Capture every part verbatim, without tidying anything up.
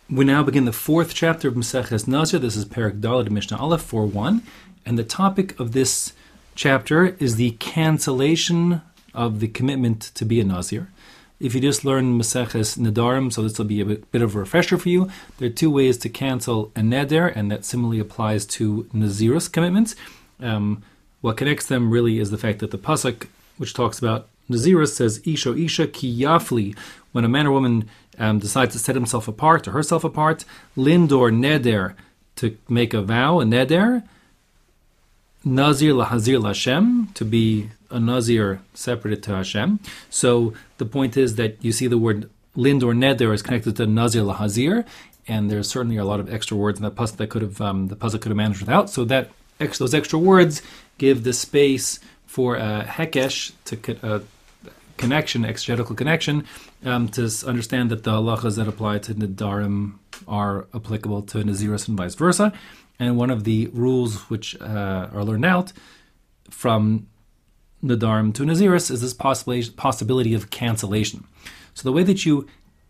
We now begin the fourth chapter of Maseches Nazir. This is Perek Daled Mishnah Aleph four one, and the topic of this chapter is the cancellation of the commitment to be a Nazir. If you just learn Maseches Nedarim, so this will be a bit, bit of a refresher for you. There are two ways to cancel a neder, and that similarly applies to Nazirus commitments. Um, what connects them really is the fact that the pasuk, which talks about Nazirus, says Isha Isha ki yafli. When a man or woman um, decides to set himself apart or herself apart, lindor neder, to make a vow, a neder, nazir lahazir lashem, to be a nazir separated to Hashem. So the point is that you see the word lindor neder is connected to nazir lahazir, and there certainly are a lot of extra words in that pasuk that could have um, the pasuk could have managed without. So that ex- those extra words give the space for a hekesh to uh, connection, exegetical connection, um, to understand that the halachas that apply to Nedarim are applicable to Nazirus and vice versa. And one of the rules which uh, are learned out from Nedarim to Nazirus is this possibility, possibility of cancellation. So the way that you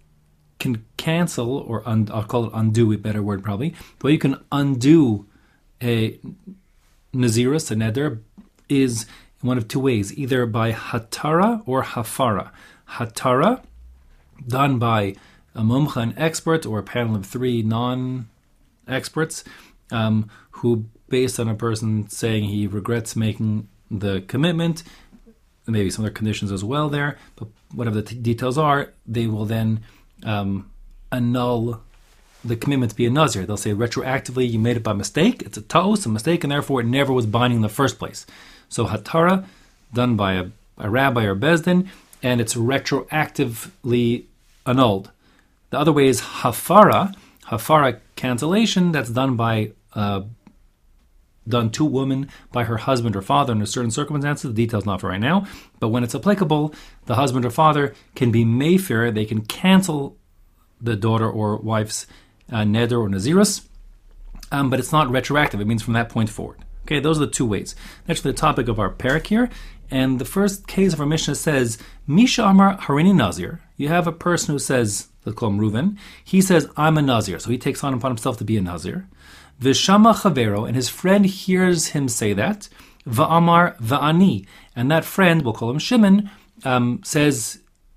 can cancel, or un- I'll call it undo, a better word probably, the way you can undo a Nazirus, a Neder, is in one of two ways, either by hatara or hafara. Hatara, done by a mumcha, an expert, or a panel of three non-experts, um, who, based on a person saying he regrets making the commitment, maybe some other conditions as well there, but whatever the t- details are, they will then um, annul the commitment to be a nazir. They'll say retroactively, you made it by mistake, it's a ta'us, a mistake, and therefore it never was binding in the first place. So hatara, done by a, a rabbi or bezdin, and it's retroactively annulled. The other way is hafara, hafara cancellation, that's done by uh, done to a woman by her husband or father under certain circumstances. The details not for right now, but when it's applicable, the husband or father can be mefer, they can cancel the daughter or wife's uh, neder or nazirus, um, but it's not retroactive. It means from that point forward. Okay, those are the two ways. That's the topic of our parak here. And the first case of our Mishnah says, Misha Amar Harini Nazir. You have a person who says, let's call him Reuven. He says, I'm a Nazir. So he takes on upon himself to be a Nazir. Vishama Chavero, and his friend hears him say that. Va'amar Va'ani. And that friend, we'll call him Shimon, um, says,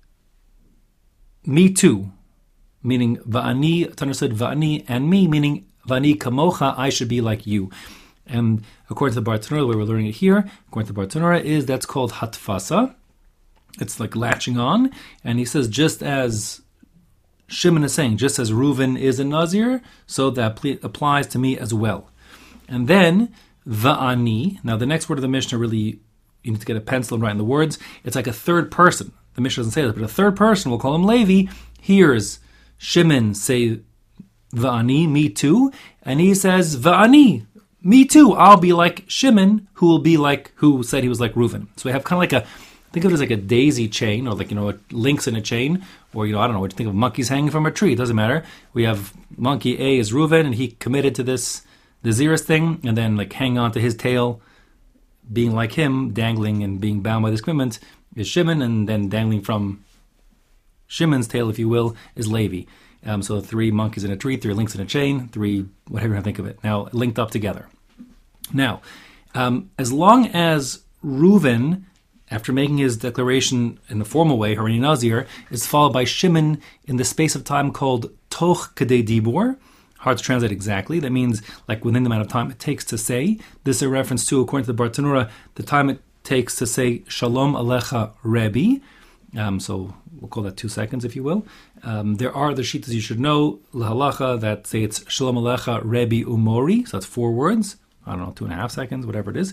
me too. Meaning Va'ani, it's understood Va'ani and me, meaning Va'ani Kamocha, I should be like you. And according to the Bartanura, the way we're learning it here, according to the Bartanura, is that's called hatfasa. It's like latching on. And he says, just as Shimon is saying, just as Reuven is a Nazir, so that pl- applies to me as well. And then, va'ani. Now, the next word of the Mishnah really, you need to get a pencil and write in the words. It's like a third person. The Mishnah doesn't say that, but a third person, we'll call him Levi, hears Shimon say, va'ani, me too. And he says, va'ani, me too, I'll be like Shimon, who will be like, who said he was like Reuven. So we have kind of like a, think of it as like a daisy chain, or like, you know, links in a chain, or, you know, I don't know, what you think of monkeys hanging from a tree, it doesn't matter. We have monkey A is Reuven, and he committed to this Nazirus thing, and then like hang on to his tail, being like him, dangling and being bound by this commitment, is Shimon, and then dangling from Shimon's tail, if you will, is Levi. Um, so three monkeys in a tree, three links in a chain, three, whatever you think of it, now linked up together. Now, um, as long as Reuven, after making his declaration in the formal way, Harini Nazir, is followed by Shimon in the space of time called Toch Kedei Dibor, hard to translate exactly, that means like within the amount of time it takes to say. This is a reference to, according to the Bartanura, the time it takes to say Shalom Alecha Rebbe, um, so we'll call that two seconds, if you will. Um, there are the shittas you should know, L'halacha, that say it's Shalom Alecha Rebbe Umori, so that's four words. I don't know, two and a half seconds, whatever it is.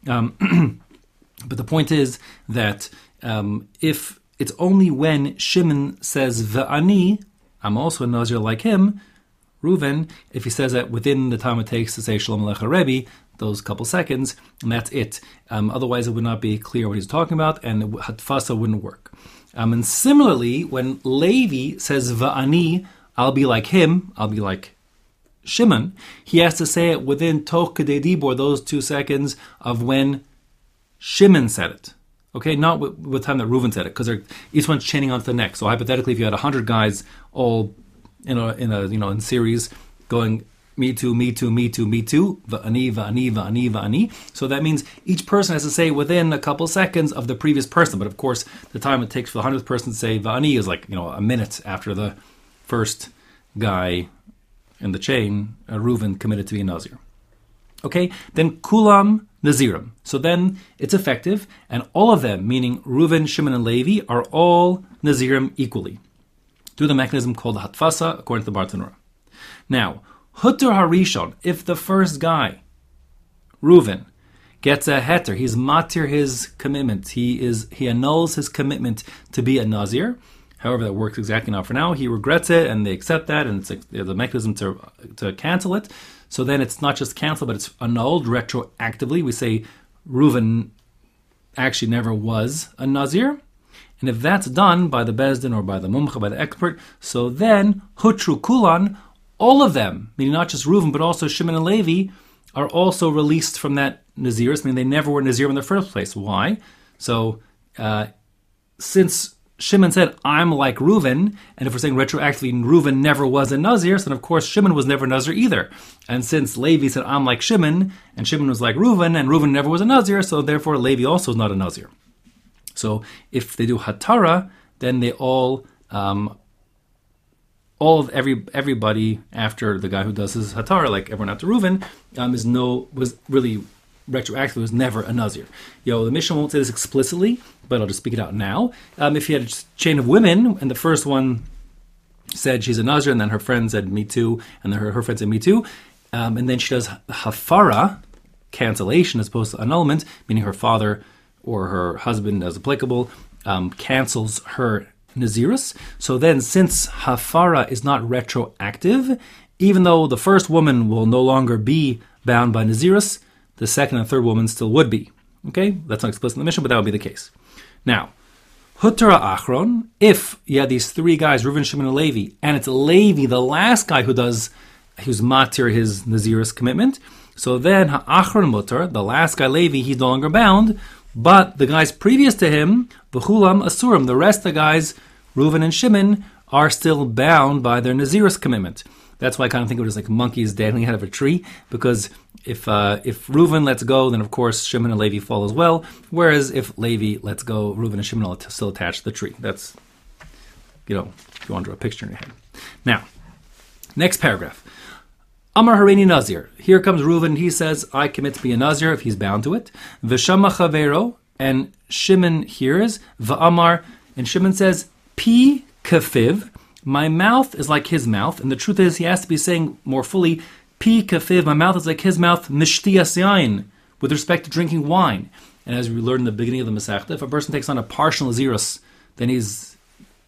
Um, but the point is that um, if it's only when Shimon says Va'ani, I'm also a Nazir like him, Reuven, if he says that within the time it takes to say Shalom Alecha Rebbe, those couple seconds, and that's it. Um, otherwise, it would not be clear what he's talking about, and the Hatfasa wouldn't work. Um, and similarly, when Levi says Va'ani, I'll be like him, I'll be like Shimon, he has to say it within Toch Kedei Dibor, those two seconds of when Shimon said it. Okay, not with, with the time that Reuven said it, because each one's chaining onto the next. So hypothetically, if you had one hundred guys all in a in a you know in series going me too, me too, me too, me too, va'ani, va'ani, va'ani, va'ani. So that means each person has to say within a couple seconds of the previous person. But of course, the time it takes for the hundredth person to say va'ani is like, you know, a minute after the first guy in the chain, uh, Reuven, committed to be a Nazir. Okay, then kulam nazirim. So then it's effective, and all of them, meaning Reuven, Shimon, and Levi, are all nazirim equally through the mechanism called hatfasa, according to the Bartanura. Now, Hutter Harishon, if the first guy, Reuven, gets a heter, he's matir his commitment, he is he annuls his commitment to be a Nazir. However, that works exactly not for now. He regrets it, and they accept that, and it's a, the mechanism to to cancel it. So then it's not just canceled, but it's annulled retroactively. We say Reuven actually never was a Nazir. And if that's done by the Bezdin or by the Mumcha, by the expert, so then Hutru Kulan, all of them, meaning not just Reuven, but also Shimon and Levi, are also released from that Naziris, meaning they never were Nazir in the first place. Why? So, uh, since Shimon said, I'm like Reuven, and if we're saying retroactively, Reuven never was a Nazir, so then of course Shimon was never Nazir either. And since Levi said, I'm like Shimon, and Shimon was like Reuven, and Reuven never was a Nazir, so therefore Levi also is not a Nazir. So if they do Hatara, then they all... Um, all of every everybody after the guy who does his Hatara, like everyone after Reuven, um, is no was really retroactively was never a Nazir. Yo, the Mishnah won't say this explicitly, but I'll just speak it out now. Um, if you had a chain of women, and the first one said she's a Nazir, and then her friend said me too, and then her, her friend said me too, um, and then she does Hafara, cancellation as opposed to annulment, meaning her father or her husband, as applicable, um, cancels her Nazirus. So then, since Hafara is not retroactive, even though the first woman will no longer be bound by Nazirus, the second and third woman still would be. Okay? That's not explicit in the Mishnah, but that would be the case. Now, Hutara Achron, if you had these three guys, Reuven, Shimon, and Levi, and it's Levi, the last guy who does, who's matir his Nazirus commitment, so then Ha'achron Mutar, the last guy, Levi, he's no longer bound, but the guys previous to him, V'chulam Asurim, the rest of the guys, Reuven and Shimon, are still bound by their Nazirus commitment. That's why I kind of think of it as like monkeys dangling out of a tree, because if uh, if Reuven lets go, then of course Shimon and Levi fall as well, whereas if Levi lets go, Reuven and Shimon are still attached to the tree. That's, you know, if you want to draw a picture in your head. Now, next paragraph. Amar Hareini Nazir. Here comes Reuven. He says, I commit to be a Nazir if he's bound to it. V'shama Chavero, and Shimon hears. V'amar, and Shimon says, Pi kafiv, my mouth is like his mouth. And the truth is, he has to be saying more fully, Pi kafiv, my mouth is like his mouth, mishtiyas yain, with respect to drinking wine. And as we learned in the beginning of the Masechta, if a person takes on a partial Nazirus, then he's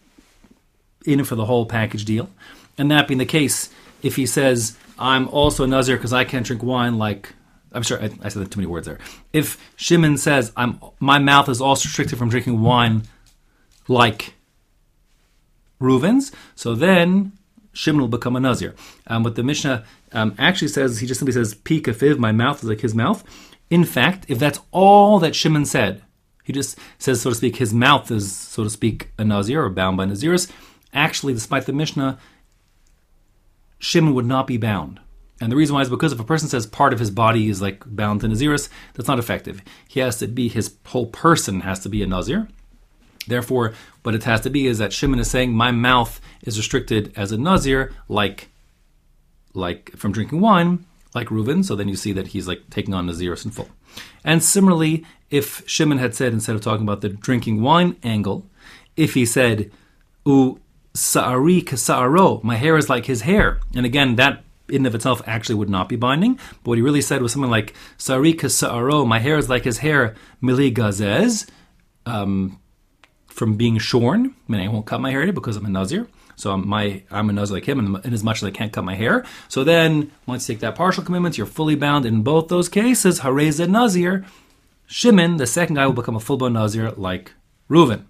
in it for the whole package deal. And that being the case, if he says, I'm also a Nazir because I can't drink wine like... I'm sure I, I said too many words there. If Shimon says, I'm, my mouth is also restricted from drinking wine like Reuven's, so then Shimon will become a Nazir. Um, what the Mishnah um, actually says, he just simply says, Pi kafiv, my mouth is like his mouth. In fact, if that's all that Shimon said, he just says, so to speak, his mouth is, so to speak, a Nazir or bound by Nazirus. Actually, despite the Mishnah, Shimon would not be bound. And the reason why is because if a person says part of his body is like bound to Nazirus, that's not effective. He has to be, his whole person has to be a Nazir. Therefore, what it has to be is that Shimon is saying, my mouth is restricted as a Nazir, like, like from drinking wine, like Reuven. So then you see that he's like taking on Nazirus in full. And similarly, if Shimon had said, instead of talking about the drinking wine angle, if he said, U sa'ari kasa'aro, my hair is like his hair. And again, that in and of itself actually would not be binding. But what he really said was something like, sa'ari kasa'aro, my hair is like his hair, mili gazez, um, from being shorn, meaning I won't cut my hair because I'm a Nazir. So I'm, my, I'm a Nazir like him, in as much as I can't cut my hair. So then, once you take that partial commitment, you're fully bound. In both those cases, Hareza Nazir, Shimon, the second guy, will become a full-blown Nazir like Reuven.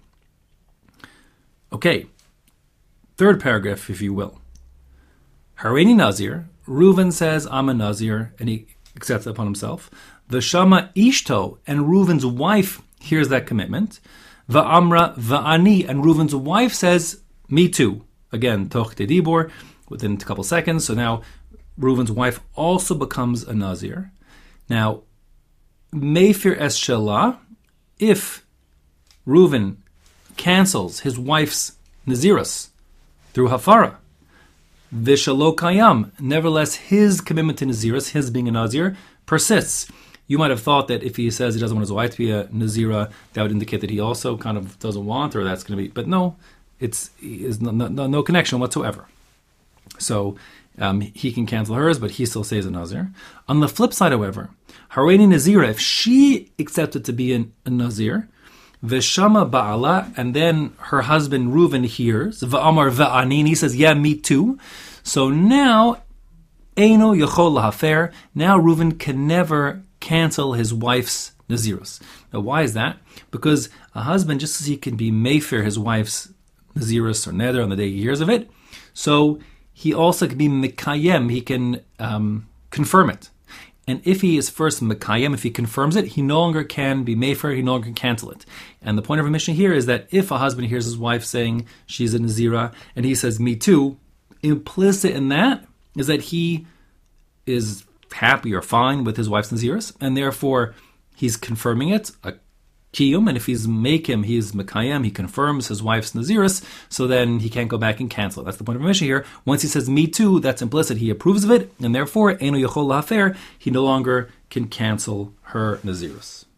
Okay, third paragraph, if you will. Hareini Nazir, Reuven says, I'm a Nazir, and he accepts it upon himself. V'shama Ishto, and Reuven's wife hears that commitment. Va'amra va'ani, and Reuven's wife says, me too. Again, toch te dibor, within a couple seconds. So now Reuven's wife also becomes a Nazir. Now, Meifir es Shelah, if Reuven cancels his wife's Nazirus through Hafara, Vishalo Kayam, nevertheless his commitment to Nazirus, his being a Nazir, persists. You might have thought that if he says he doesn't want his wife to be a Nazira, that would indicate that he also kind of doesn't want, or that's going to be, but no, it's is no, no, no connection whatsoever. So um, he can cancel hers, but he still stays a Nazir. On the flip side, however, Hareini Nazira, if she accepted to be an, a Nazir, Veshama Ba'ala, and then her husband Reuven hears, Va'amar Va'anin, he says, yeah, me too. So now, Eino Yachol Lahafer, now Reuven can never cancel his wife's Nazirus. Now, why is that? Because a husband, just as he can be Meifir his wife's Nazirus or Neder on the day he hears of it, so he also can be Mekayem, he can um, confirm it. And if he is first Mekayem, if he confirms it, he no longer can be Meifir, he no longer can cancel it. And the point of our mission here is that if a husband hears his wife saying she's a Nazira, and he says, me too, implicit in that is that he is happy or fine with his wife's Nazirus, and therefore he's confirming it, a Kiyum, and if he's Mekim, he's Mekayem, he confirms his wife's Nazirus, so then he can't go back and cancel it. That's the point of our mission here. Once he says me too, that's implicit, he approves of it, and therefore, Eino Yachol Lahafer, he no longer can cancel her Nazirus.